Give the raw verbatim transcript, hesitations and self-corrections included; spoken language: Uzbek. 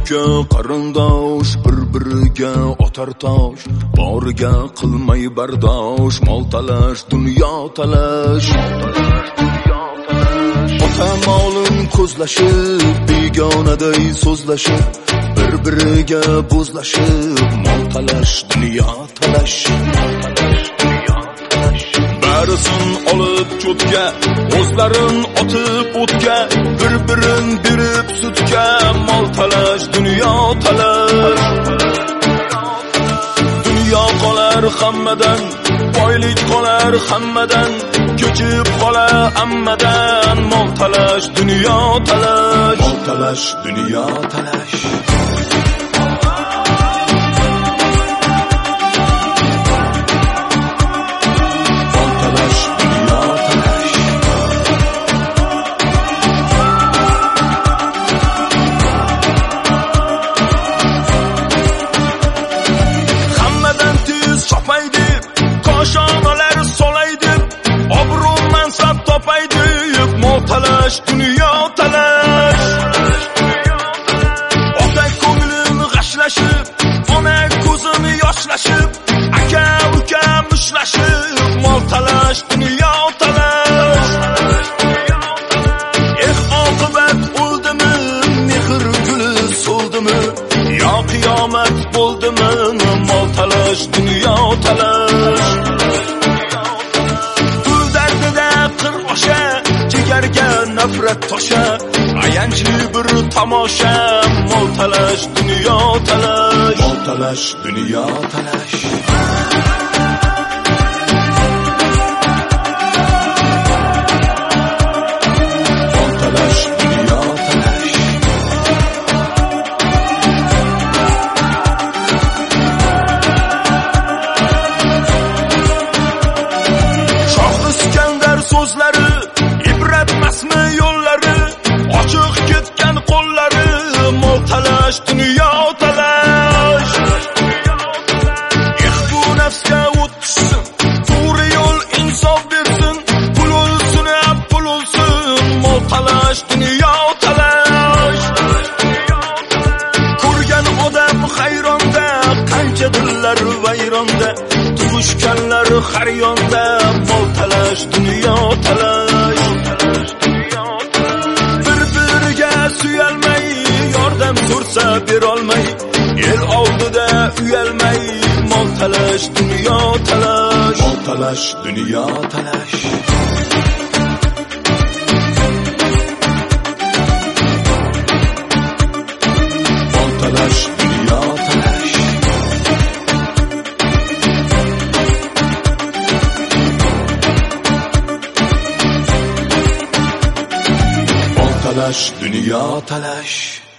aka qarindosh bir-biriga otar tosh, boriga qilmay bardosh, mol talash, dunyo talash. Ota molin ko'zlashib, begonaday so'zlashib, bir-biriga bo'zlashib, mol talash, dunyo talash. Barisin olib cho'tga, o'zlarin otib o'tga, bir-birin berib sutga, mol talash, dunyo talash. Dunyo qolar hammadan, boylik qolar hammadan, ko'chib qolar hammadan, mol talash, dunyo talash. Mol talash, dunyo talash. Koshonalar solaydi, obro' mansab topaydi, mol talash, dunyo talash. Ota ko'nglim g'ashlashib, ona ko'zim yoshlashib, aka uka mushlashib, mol talash, dunyo talash. Eh oqibat o'ldimi, mehr guli so'ldimi, yo qiyomat bo'ldimi, mol talash, dunyo talash. Nafrat tosha, ayanchli bir tomosha, mol talash, dunyo talash. Mol talash, dunyo talash. Mol talash, dunyo talash. Shoh Iskandar so'zlari ibratmasmi yo'llari, ochiq ketgan qo'llari, mol talash, dunyo talash. Eh bu nafsga o'tsin, to'g'ri yo'l insof bersin, pul o'lsin, pul o'lsin, mol talash, dunyo talash. Ko'rgan odam hayronda, qancha dillar vayronda, tug'ishganlar har yonda, mol talash, dunyo talash. Suyalmay, yordam so'rsa berolmay, el oldida uyalmay, mol talash, dunyo talash. Mol talash, dunyo talash. Mol talash, dunyo talash. Mol talash, dunyo talash.